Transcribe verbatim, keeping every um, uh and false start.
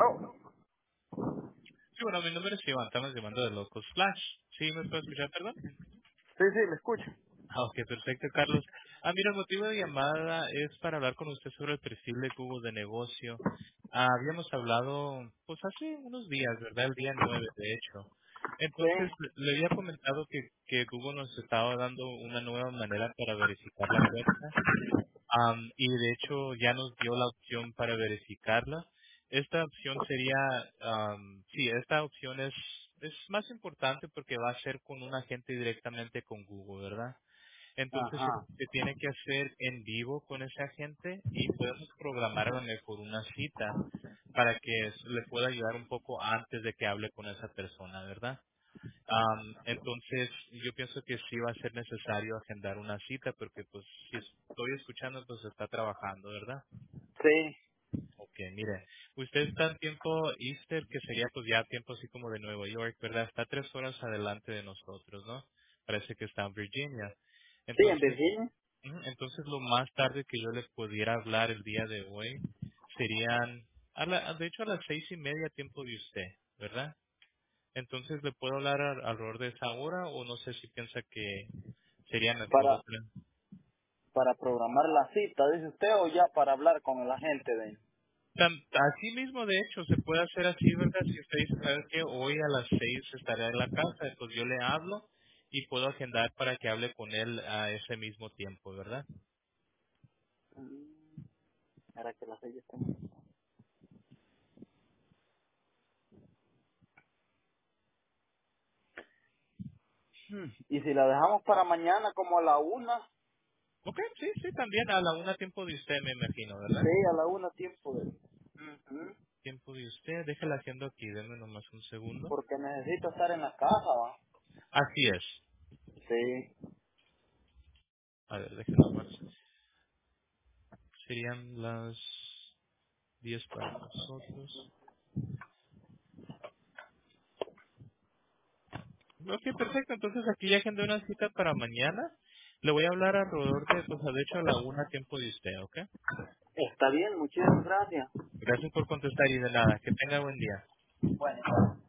Aló. Sí, bueno, mi nombre es Iván, estamos llamando de Locos Flash. ¿Sí me puede escuchar, perdón? Sí, sí, le escucho. Ah, ok, perfecto, Carlos. Ah, mira, el motivo de llamada es para hablar con usted sobre el perfil de Google de negocio. Ah, habíamos hablado, pues hace unos días, ¿verdad? El día nueve, de hecho. Entonces, Sí. le había comentado que, que Google nos estaba dando una nueva manera para verificar la cuenta. Am, y de hecho ya nos dio la opción para verificarla. Esta opción sería, am, sí, esta opción es, es más importante porque va a ser con un agente directamente con Google, ¿verdad? Entonces se, Ajá. se tiene que hacer en vivo con ese agente y podemos programar a lo mejor una cita para que s- le pueda ayudar un poco antes de que hable con esa persona, ¿verdad? Am, entonces, yo pienso que sí va a ser necesario agendar una cita porque, pues, si estoy escuchando, pues está trabajando, ¿verdad? Sí. Ok, mire, usted está en tiempo Easter, que sería pues ya tiempo así como de Nueva York, ¿verdad? Está tres horas adelante de nosotros, ¿no? Parece que está en Virginia. Sí, en Entonces, Virginia. ujú, entonces lo más tarde que yo le pudiera hablar el día de hoy serían, a la- de hecho a las seis y media tiempo de usted, ¿verdad? Entonces, ¿le puedo hablar al- alrededor de esa hora o no sé si piensa que sería mejor Para, otra? para programar la cita, dice usted, o ya para hablar con el agente de... Tan- así mismo, de hecho, se puede hacer así, ¿verdad? Si usted dice, ¿sabe qué? Hoy a las seis estaré en la casa, pues yo le hablo y puedo agendar para que hable con él a ese mismo tiempo, ¿verdad? Mm, Para que la seis esté. Hmm. Y si la dejamos para mañana como a la una, Ok, sí, sí, también a la una tiempo de usted, me imagino, ¿verdad? sí, a la una tiempo de... Ujú. Tiempo de usted, déjela haciendo aquí, denme nomás un segundo. Porque necesito estar en la casa, ¿va? Así es. Sí. A ver, déjenme nomás. Serían las diez para nosotros. Ok, perfecto. Entonces aquí ya agendé una cita para mañana. Le voy a hablar alrededor de, pues de hecho a la una tiempo de usted, ¿ok? Está bien, muchísimas gracias. Gracias por contestar y de nada. Que tenga buen día. Bueno.